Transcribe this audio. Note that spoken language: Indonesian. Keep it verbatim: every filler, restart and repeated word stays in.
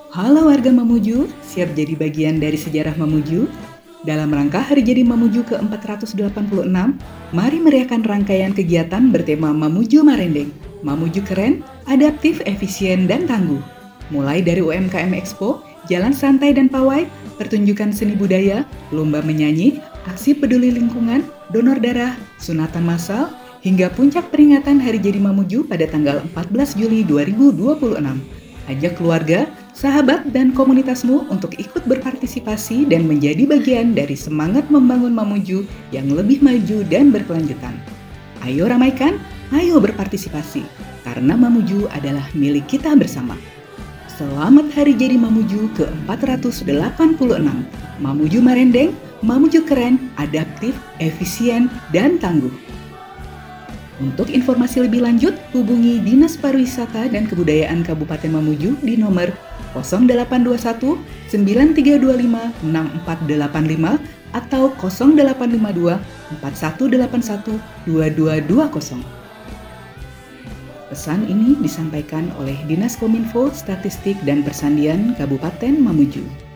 Halo warga Mamuju, siap jadi bagian dari sejarah Mamuju? Dalam rangka Hari Jadi Mamuju ke empat ratus delapan puluh enam, mari meriahkan rangkaian kegiatan bertema Mamuju Marendeng. Mamuju keren, adaptif, efisien, dan tangguh. Mulai dari U M K M Expo, jalan santai dan pawai, pertunjukan seni budaya, lomba menyanyi, aksi peduli lingkungan, donor darah, sunatan massal, hingga puncak peringatan Hari Jadi Mamuju pada tanggal empat belas Juli dua ribu dua puluh enam. Ajak keluarga, sahabat, dan komunitasmu untuk ikut berpartisipasi dan menjadi bagian dari semangat membangun Mamuju yang lebih maju dan berkelanjutan. Ayo ramaikan, ayo berpartisipasi, karena Mamuju adalah milik kita bersama. Selamat Hari Jadi Mamuju ke empat ratus delapan puluh enam. Mamuju Marendeng, Mamuju keren, adaptif, efisien, dan tangguh. Untuk informasi lebih lanjut, hubungi Dinas Pariwisata dan Kebudayaan Kabupaten Mamuju di nomor nol delapan dua satu sembilan tiga dua lima enam empat delapan lima atau nol delapan lima dua empat satu delapan satu dua dua dua nol. Pesan ini disampaikan oleh Dinas Kominfo Statistik dan Persandian Kabupaten Mamuju.